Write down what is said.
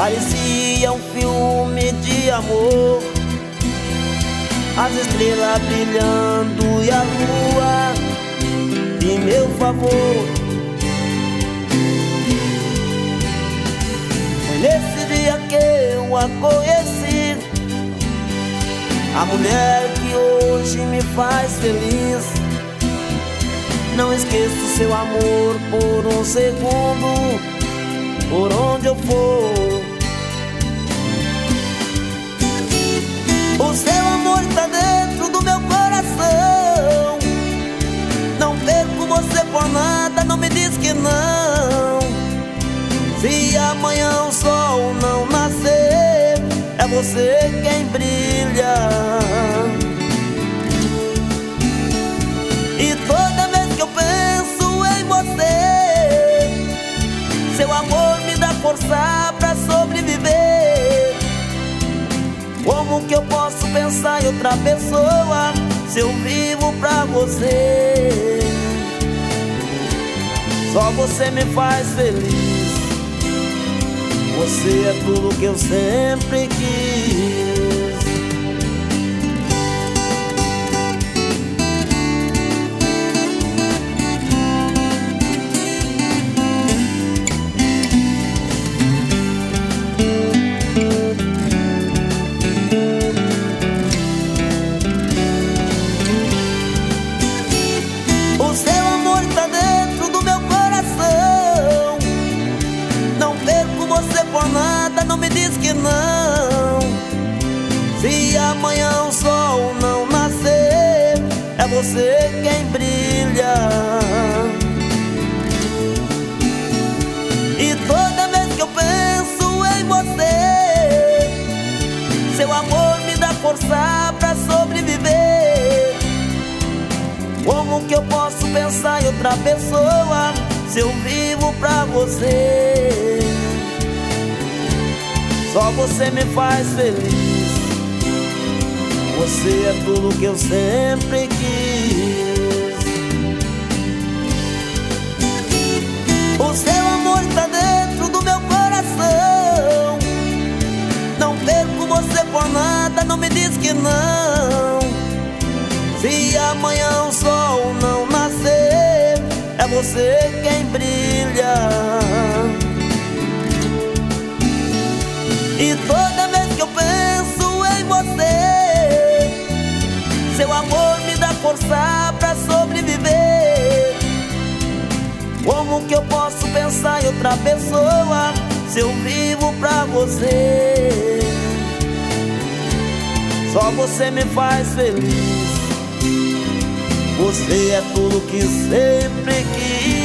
Parecia um filme de amor, as estrelas brilhando e a lua em meu favor. Foi nesse dia que eu a conheci, a mulher que hoje me faz feliz. Não esqueço seu amor por um segundo, por onde eu for. O seu amor tá dentro do meu coração. Não perco você por nada, não me diz que não. Se amanhã o sol não nascer, é você quem brilha. E toda vez que eu penso em você, seu amor me dá força pra sobreviver. Como que eu posso pensar em outra pessoa se eu vivo pra você? Só você me faz feliz. Você é tudo que eu sempre quis. O seu amor tá dentro do meu coração. Não perco você por nada, não me diz que não. Se amanhã o sol não nascer, é você quem brilha. E toda vez que eu penso em você, seu amor me dá força pra sobreviver. Como que eu posso pensar em outra pessoa se eu vivo pra você? Só você me faz feliz. Você é tudo que eu sempre quis. O seu amor tá dentro do meu coração. Não perco você por nada, não me diz que não. Se amanhã o sol não nascer, é você quem brilha. E toda vez que eu penso em você, seu amor me dá força pra sobreviver. Como que eu posso pensar em outra pessoa se eu vivo pra você? Só você me faz feliz. Você é tudo que sempre quis.